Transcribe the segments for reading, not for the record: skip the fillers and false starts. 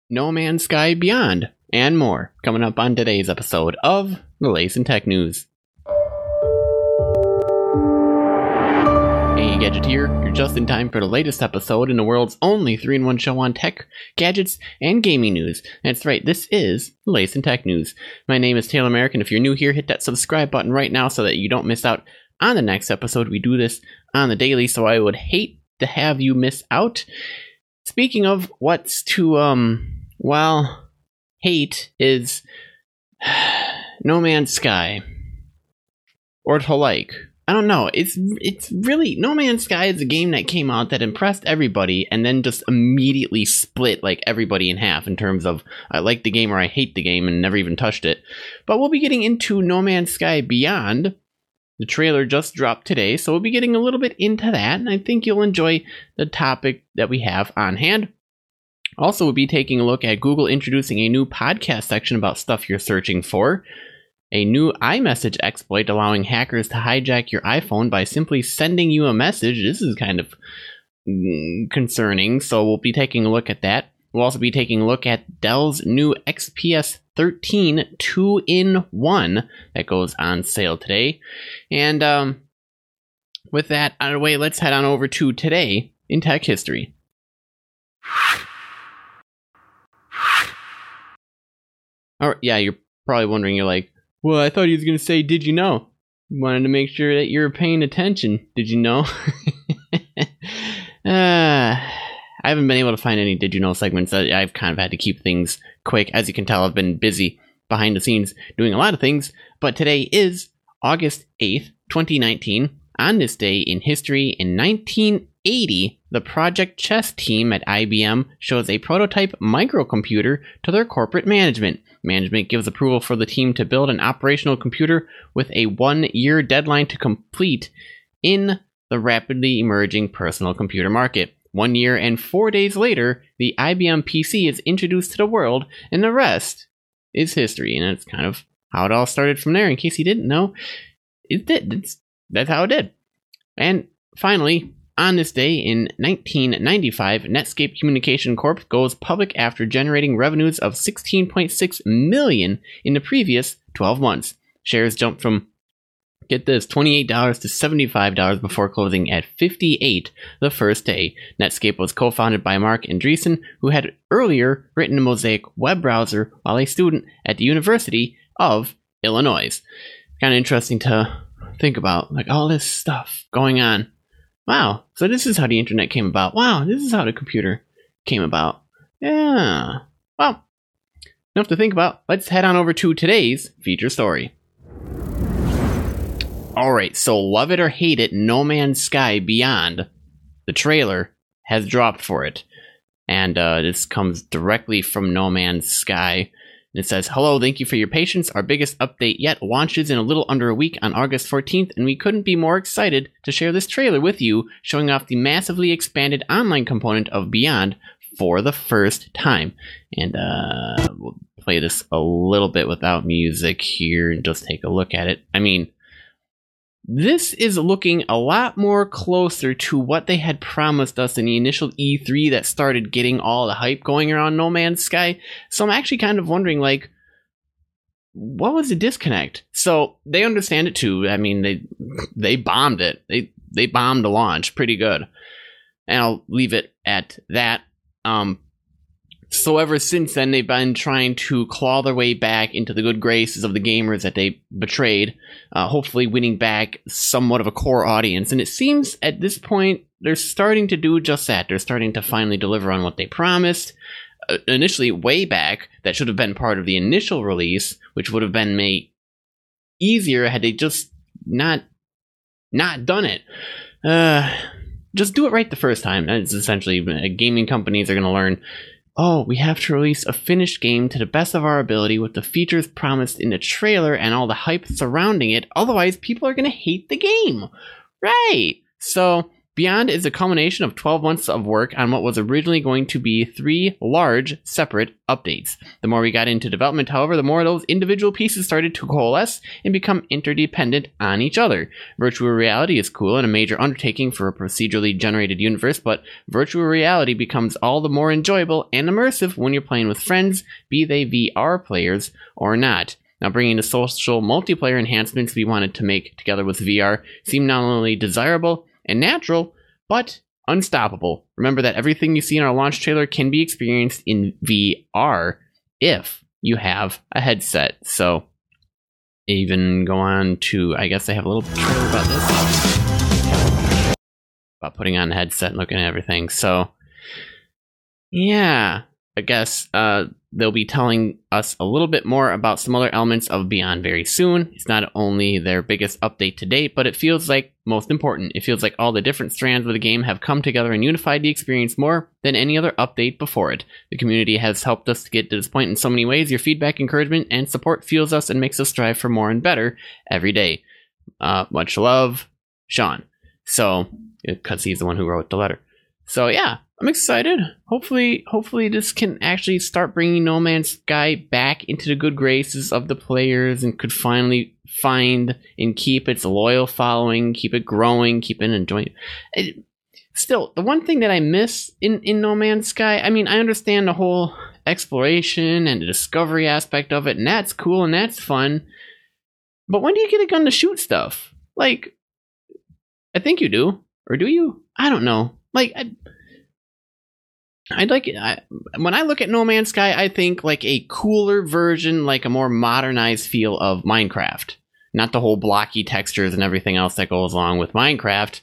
No Man's Sky Beyond, and more coming up on today's episode of the Lace and Tech News. Hey Gadgeteer, you're just in time for the latest episode in the world's only 3-in-1 show on tech, gadgets, and gaming news. That's right, this is the Lace and Tech News. My name is Taylor Merrick, and if you're new here, hit that subscribe button right now so that you don't miss out on the next episode. We do this on the daily, so I would hate to have you miss out. Speaking of what's to, hate is No Man's Sky. Or to like. I don't know. It's really... No Man's Sky is a game that came out that impressed everybody and then just immediately split like everybody in half in terms of I like the game or I hate the game and never even touched it. But we'll be getting into No Man's Sky Beyond. The trailer just dropped today, so we'll be getting a little bit into that, and I think you'll enjoy the topic that we have on hand. Also, we'll be taking a look at Google introducing a new podcast section about stuff you're searching for, a new iMessage exploit allowing hackers to hijack your iPhone by simply sending you a message. This is kind of concerning, so we'll be taking a look at that. We'll also be taking a look at Dell's new XPS 13 2-in-1 that goes on sale today. And with that out of the way, let's head on over to Today in Tech History. Oh, yeah, you're probably wondering, you're like, well, I thought he was going to say, did you know? Wanted to make sure that you're paying attention. Did you know? I haven't been able to find any Did You Know segments. I've kind of had to keep things quick. As you can tell, I've been busy behind the scenes doing a lot of things. But today is August 8th, 2019. On this day in history, in 1980, the Project Chess team at IBM shows a prototype microcomputer to their corporate management. Management gives approval for the team to build an operational computer with a 1-year deadline to complete in the rapidly emerging personal computer market. 1 year and 4 days later, the IBM PC is introduced to the world, and the rest is history. And that's kind of how it all started from there. In case you didn't know, it did. That's how it did. And finally, on this day in 1995, Netscape Communication Corp goes public after generating revenues of $16.6 million in the previous 12 months. Shares jumped from, get this, $28 to $75 before closing at $58 the first day. Netscape was co-founded by Mark Andreessen, who had earlier written a Mosaic web browser while a student at the University of Illinois. Kind of interesting to think about, like all this stuff going on. Wow, so this is how the internet came about. Wow, this is how the computer came about. Yeah. Well, enough to think about. Let's head on over to today's feature story. Alright, so love it or hate it, No Man's Sky Beyond, the trailer has dropped for it. And this comes directly from No Man's Sky. It says, hello, thank you for your patience. Our biggest update yet launches in a little under a week on August 14th, and we couldn't be more excited to share this trailer with you, showing off the massively expanded online component of Beyond for the first time. And we'll play this a little bit without music here and just take a look at it. I mean, this is looking a lot more closer to what they had promised us in the initial E3 that started getting all the hype going around No Man's Sky. So I'm actually kind of wondering, like, what was the disconnect? So they understand it too. I mean, they bombed it. They bombed the launch pretty good. And I'll leave it at that. So ever since then, they've been trying to claw their way back into the good graces of the gamers that they betrayed, hopefully winning back somewhat of a core audience. And it seems at this point, they're starting to do just that. They're starting to finally deliver on what they promised. Initially, way back, that should have been part of the initial release, which would have been made easier had they just not done it. Just do it right the first time. That's essentially, gaming companies are going to learn, oh, we have to release a finished game to the best of our ability with the features promised in the trailer and all the hype surrounding it. Otherwise, people are going to hate the game. Right. So Beyond is a culmination of 12 months of work on what was originally going to be 3 large, separate updates. The more we got into development, however, the more those individual pieces started to coalesce and become interdependent on each other. Virtual reality is cool and a major undertaking for a procedurally generated universe, but virtual reality becomes all the more enjoyable and immersive when you're playing with friends, be they VR players or not. Now, bringing the social multiplayer enhancements we wanted to make together with VR seem not only desirable and natural, but unstoppable. Remember that everything you see in our launch trailer can be experienced in VR if you have a headset. So, even go on to, I guess I have a little trailer about this. About putting on a headset and looking at everything. So, yeah, I guess they'll be telling us a little bit more about some other elements of Beyond very soon. It's not only their biggest update to date, but it feels like most important. It feels like all the different strands of the game have come together and unified the experience more than any other update before it. The community has helped us to get to this point in so many ways. Your feedback, encouragement, and support fuels us and makes us strive for more and better every day. Much love, Sean. So, because he's the one who wrote the letter. So yeah, I'm excited. Hopefully this can actually start bringing No Man's Sky back into the good graces of the players and could finally find and keep its loyal following, keep it growing, keep it enjoying. Still, the one thing that I miss in No Man's Sky, I mean, I understand the whole exploration and the discovery aspect of it, and that's cool and that's fun. But when do you get a gun to shoot stuff? Like, I think you do. Or do you? I don't know. Like, I'd like it. When I look at No Man's Sky, I think like a cooler version, like a more modernized feel of Minecraft. Not the whole blocky textures and everything else that goes along with Minecraft.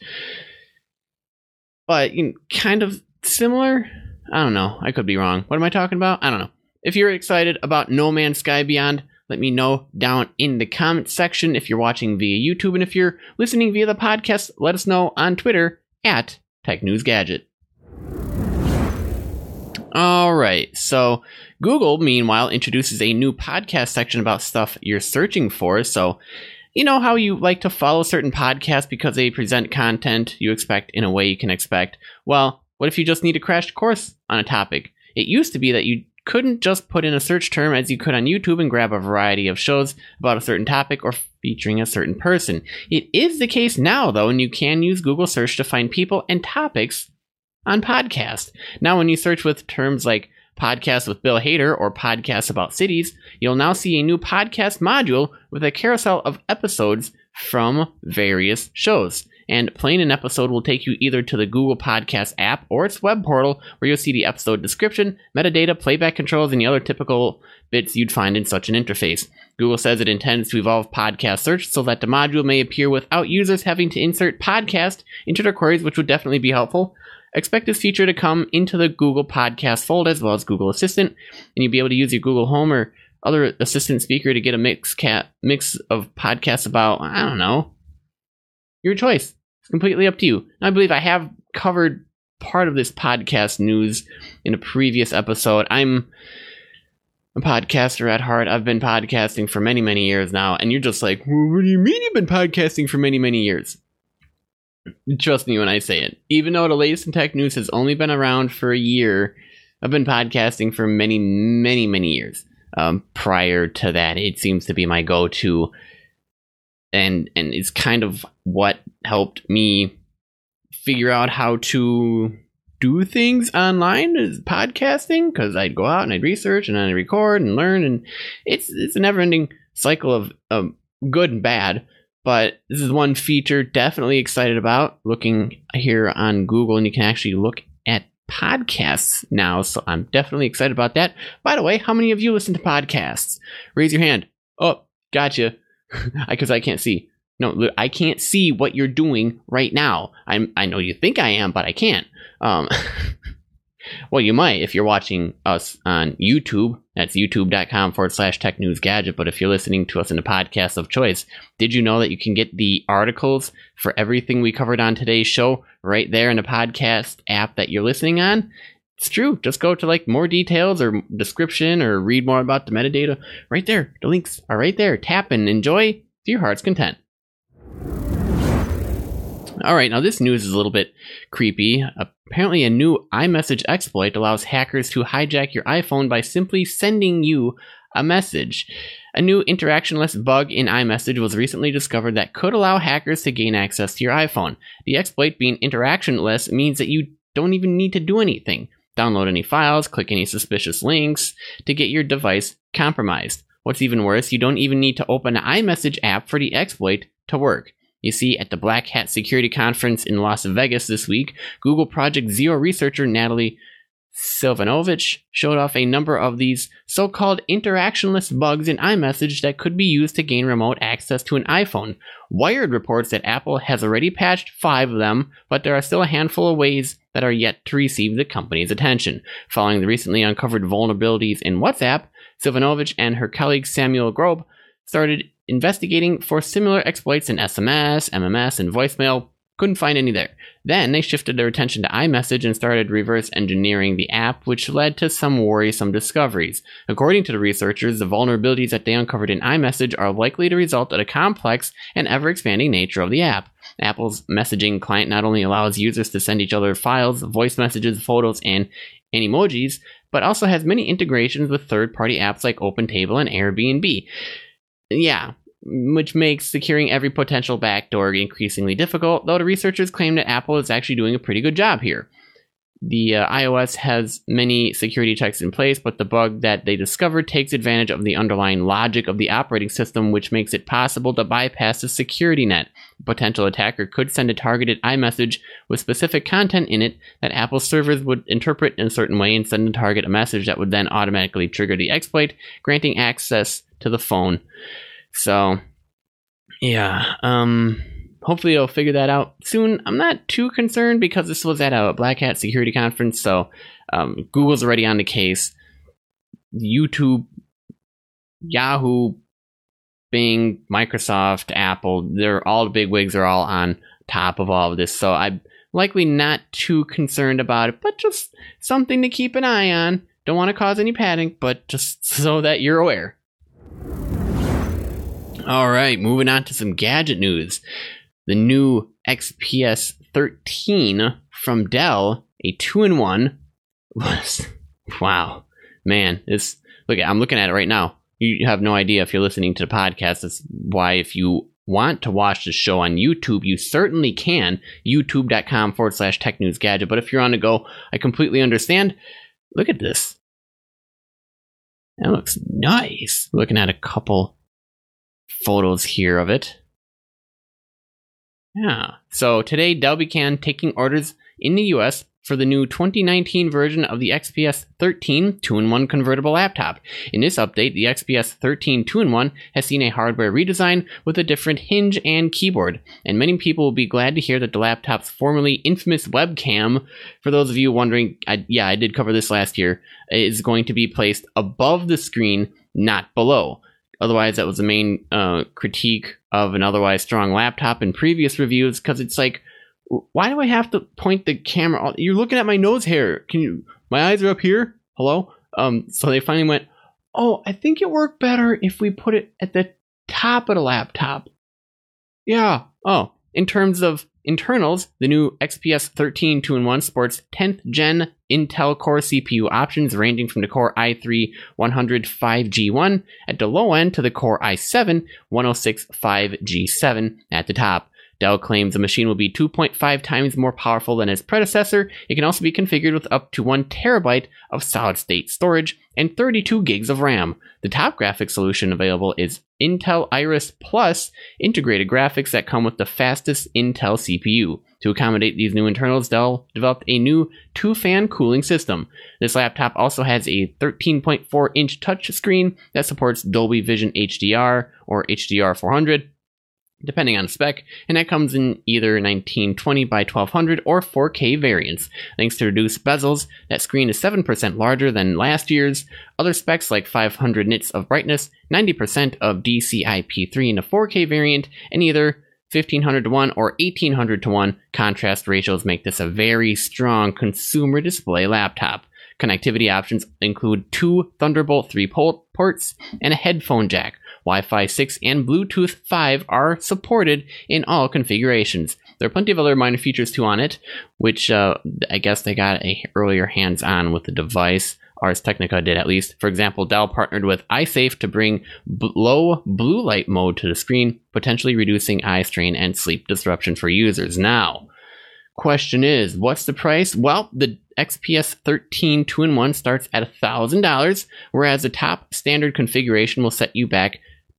But kind of similar. I don't know. I could be wrong. What am I talking about? I don't know. If you're excited about No Man's Sky Beyond, let me know down in the comments section if you're watching via YouTube. And if you're listening via the podcast, let us know on Twitter at TechNewsGadget. All right, so Google, meanwhile, introduces a new podcast section about stuff you're searching for. So, you know how you like to follow certain podcasts because they present content you expect in a way you can expect? Well, what if you just need a crash course on a topic? It used to be that you couldn't just put in a search term as you could on YouTube and grab a variety of shows about a certain topic or featuring a certain person. It is the case now, though, and you can use Google search to find people and topics on podcasts. Now, when you search with terms like podcast with Bill Hader or podcasts about cities, you'll now see a new podcast module with a carousel of episodes from various shows. And playing an episode will take you either to the Google Podcast app or its web portal, where you'll see the episode description, metadata, playback controls, and the other typical bits you'd find in such an interface. Google says it intends to evolve podcast search so that the module may appear without users having to insert podcast into their queries, which would definitely be helpful. Expect this feature to come into the Google Podcast fold as well as Google Assistant, and you'll be able to use your Google Home or other assistant speaker to get a mix of podcasts about, I don't know, your choice. It's completely up to you. I believe I have covered part of this podcast news in a previous episode. I'm a podcaster at heart. I've been podcasting for many, many years now, and you're just like, what do you mean you've been podcasting for many, many years? Trust me when I say it. Even though the latest in tech news has only been around for a year, I've been podcasting for many, many, many years. Prior to that, it seems to be my go-to, and it's kind of what helped me figure out how to do things online is podcasting, because I'd go out and I'd research and I'd record and learn, and it's a never-ending cycle of good and bad. But this is one feature definitely excited about, looking here on Google, and you can actually look at podcasts now, so I'm definitely excited about that. By the way, how many of you listen to podcasts? Raise your hand. Oh, gotcha. Because I can't see. No, I can't see what you're doing right now. I know you think I am, but I can't. Well, you might if you're watching us on YouTube. That's youtube.com/technewsgadget. But if you're listening to us in the podcast of choice, did you know that you can get the articles for everything we covered on today's show right there in the podcast app that you're listening on? It's true. Just go to like more details or description or read more about the metadata. Right there. The links are right there. Tap and enjoy to your heart's content. All right, now this news is a little bit creepy. Apparently, a new iMessage exploit allows hackers to hijack your iPhone by simply sending you a message. A new interactionless bug in iMessage was recently discovered that could allow hackers to gain access to your iPhone. The exploit being interactionless means that you don't even need to do anything. Download any files, click any suspicious links to get your device compromised. What's even worse, you don't even need to open an iMessage app for the exploit to work. You see, at the Black Hat Security Conference in Las Vegas this week, Google Project Zero researcher Natalie Silvanovich showed off a number of these so-called interactionless bugs in iMessage that could be used to gain remote access to an iPhone. Wired reports that Apple has already patched 5 of them, but there are still a handful of ways that are yet to receive the company's attention. Following the recently uncovered vulnerabilities in WhatsApp, Silvanovich and her colleague Samuel Grobe started investigating for similar exploits in SMS, MMS, and voicemail. Couldn't find any there. Then they shifted their attention to iMessage and started reverse engineering the app, which led to some worrisome discoveries. According to the researchers, the vulnerabilities that they uncovered in iMessage are likely to result of the complex and ever-expanding nature of the app. Apple's messaging client not only allows users to send each other files, voice messages, photos, and emojis, but also has many integrations with third-party apps like OpenTable and Airbnb. Yeah, which makes securing every potential backdoor increasingly difficult, though the researchers claim that Apple is actually doing a pretty good job here. The iOS has many security checks in place, but the bug that they discovered takes advantage of the underlying logic of the operating system, which makes it possible to bypass the security net. A potential attacker could send a targeted iMessage with specific content in it that Apple's servers would interpret in a certain way and send the target a message that would then automatically trigger the exploit, granting access to the phone. So, yeah, hopefully they'll figure that out soon. I'm not too concerned because this was at a Black Hat Security Conference, so Google's already on the case. YouTube, Yahoo, Bing, Microsoft, Apple, all the bigwigs are all on top of all of this, so I'm likely not too concerned about it, but just something to keep an eye on. Don't want to cause any panic, but just so that you're aware. All right, moving on to some gadget news. The new XPS 13 from Dell, a 2-in-1, was, wow, man, I'm looking at it right now. You have no idea if you're listening to the podcast. That's why if you want to watch the show on YouTube, you certainly can, youtube.com/technewsgadget. But if you're on the go, I completely understand. Look at this. That looks nice. Looking at a couple photos here of it. Yeah. So today, Dell began taking orders in the US for the new 2019 version of the XPS 13 2-in-1 convertible laptop. In this update, the XPS 13 2-in-1 has seen a hardware redesign with a different hinge and keyboard, and many people will be glad to hear that the laptop's formerly infamous webcam, for those of you wondering, I did cover this last year, is going to be placed above the screen, not below. Otherwise, that was the main critique of an otherwise strong laptop in previous reviews, because it's like, why do I have to point the camera? You're looking at my nose hair. My eyes are up here. Hello? So they finally went, oh, I think it worked better if we put it at the top of the laptop. Yeah. Oh, in terms of internals, the new XPS 13 2-in-1 sports 10th gen Intel Core CPU options ranging from the Core i3 105G1 at the low end to the Core i7 1065G7 at the top. Dell claims the machine will be 2.5 times more powerful than its predecessor. It can also be configured with up to 1 terabyte of solid-state storage and 32 gigs of RAM. The top graphics solution available is Intel Iris Plus integrated graphics that come with the fastest Intel CPU. To accommodate these new internals, Dell developed a new 2-fan cooling system. This laptop also has a 13.4-inch touchscreen that supports Dolby Vision HDR or HDR 400. Depending on spec, and that comes in either 1920 by 1200 or 4K variants. Thanks to reduced bezels, that screen is 7% larger than last year's. Other specs like 500 nits of brightness, 90% of DCI-P3 in a 4K variant, and either 1500 to 1 or 1800 to 1 contrast ratios make this a very strong consumer display laptop. Connectivity options include 2 Thunderbolt 3 ports and a headphone jack. Wi-Fi 6 and Bluetooth 5 are supported in all configurations. there are plenty of other minor features too on it, which I guess they got a earlier hands-on with the device. Ars Technica did, at least. For example, Dell partnered with iSafe to bring low blue light mode to the screen, potentially reducing eye strain and sleep disruption for users. Now, question is, what's the price? Well, the XPS 13 2-in-1 starts at $1,000, whereas the top standard configuration will set you back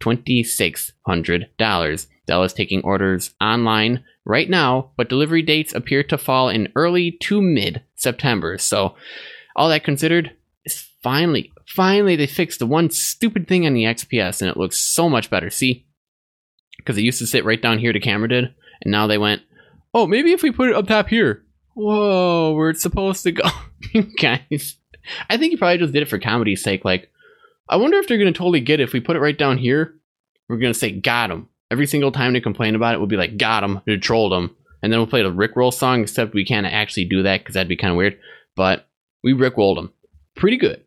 $2,600. Dell is taking orders online right now, but delivery dates appear to fall in early to mid-September. So, all that considered, is finally they fixed the one stupid thing on the XPS, and it looks so much better. See? Because it used to sit right down here, the camera did, and now they went, oh, maybe if we put it up top here. Whoa, where it's supposed to go. Guys, I think you probably just did it for comedy's sake. Like, I wonder if they're going to totally get it. If we put it right down here, we're going to say, got him. Every single time they complain about it, we'll be like, got him, they trolled him. And then we'll play the Rickroll song, except we can't actually do that because that'd be kind of weird. But we Rickrolled him. Pretty good.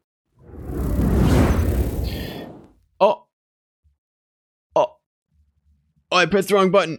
Oh, I pressed the wrong button.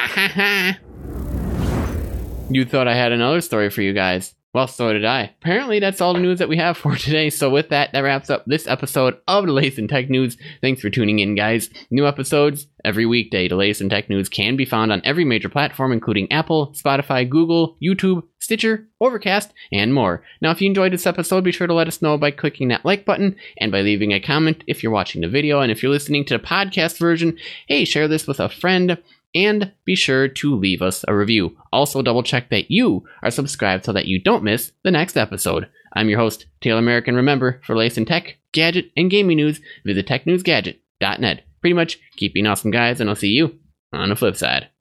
You thought I had another story for you guys. Well, so did I. Apparently, that's all the news that we have for today. So with that, that wraps up this episode of the Latest in Tech News. Thanks for tuning in, guys. New episodes every weekday. The Latest in Tech News can be found on every major platform, including Apple, Spotify, Google, YouTube, Stitcher, Overcast, and more. Now, if you enjoyed this episode, be sure to let us know by clicking that like button and by leaving a comment if you're watching the video. And if you're listening to the podcast version, hey, share this with a friend. And be sure to leave us a review. Also, double check that you are subscribed so that you don't miss the next episode. I'm your host, Taylor Merrick, and remember, for latest in tech, gadget, and gaming news, visit technewsgadget.net. Pretty much, keep being awesome, guys, and I'll see you on the flip side.